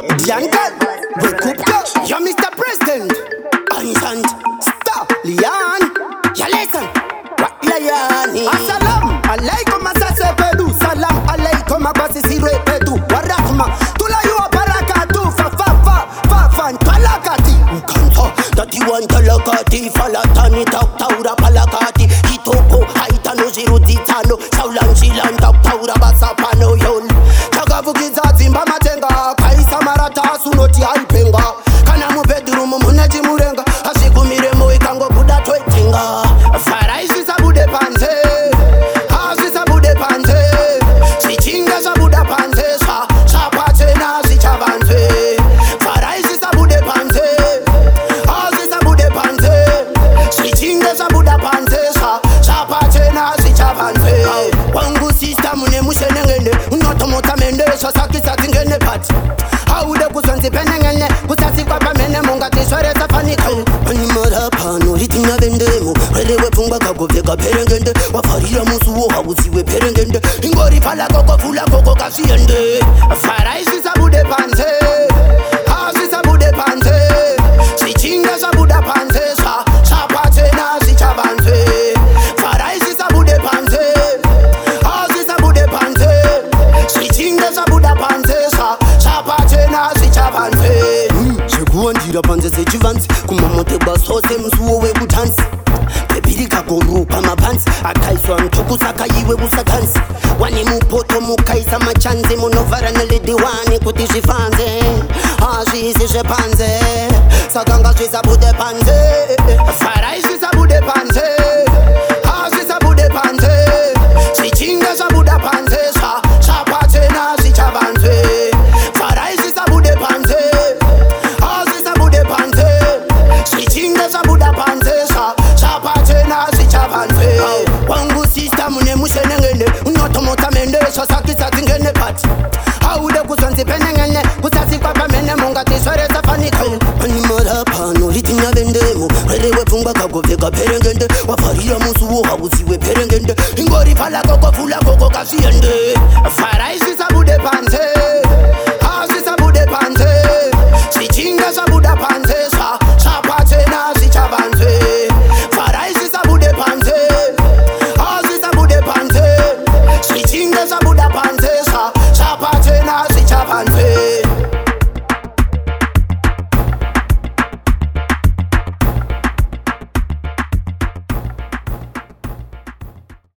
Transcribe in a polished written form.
Jangal, wake up, girl. You're Mr. President. Ancient Stallion. Ya listen. Layani. Assalam alaikum asase pedu. Salam alaikum abasi sire pedu. Warakma. Tulayu barakatu. Fa talakati. Ukanta. Dati wan talakati. Falatani taura palakati. Hitoko haitano ziru ditano. Saulan silan taura basapano yon. Tagavukiza zimba matenga. Kaisa marata sunoti haipenga. Kana mu bedroom muneji murenga. Asikumire mo ikango buda twetinga. Faraisi sabude panze. Asi sabude panze. Sichinga sabuda panze. Sapate na sichavanze. Faraisi sabude panze. Asi sabude panze. Sichinga sabuda panze. Sapate na sichavanze. Wangu sister mune mushenengene. Unotomota mende. Sasakisa tingene pati. Haude kusanzi penengene. Kusasi kwa pamene munga tiswere safanika. Animara pano hitina vendemo. Werewe pumba kagoveka perengende. Wafarira musuwo hausiwe perengende. Ingori pala koko fula koko kasiende. Faraisi sabude panze. Hasi sabude panze. Sichinga sabuda panze. Sapate na sichavanze. Faraisi sabude panze. Hasi sabude panze. Sichinga sabuda panze. Sapate na sichavanze. Shekuandira panze sechivanzi. Kumamote basose msuwo wekutansi. Pepiri kagorupa mapansi. Akaiswa mtukusaka iwe usakansi. Wani mupoto mukaisa machanzi. Munovara nelidiwani kuti shifanze. Ashisi shepanze. Sakanga shisabude panze.